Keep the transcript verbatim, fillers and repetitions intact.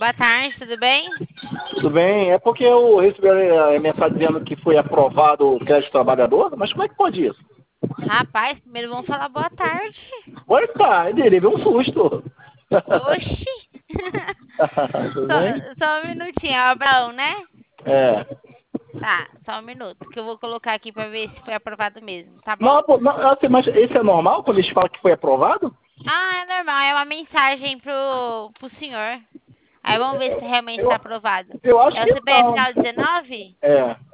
Boa tarde, tudo bem? Tudo bem? É porque eu recebi a mensagem dizendo que foi aprovado o crédito trabalhador, mas como é que pode isso? Rapaz, primeiro vamos falar boa tarde. Oi, pai, ele levei um susto. Oxi! Tudo Só, bem? só um minutinho, é o Abraão, né? É. Tá, só um minuto, que eu vou colocar aqui pra ver se foi aprovado mesmo, tá bom? Não, pô, não, assim, mas esse é normal quando eles falam que foi aprovado? Ah, é normal, é uma mensagem pro, pro senhor. Aí vamos ver se realmente Eu, está aprovado. eu acho É o que C P F não. final dezenove? É.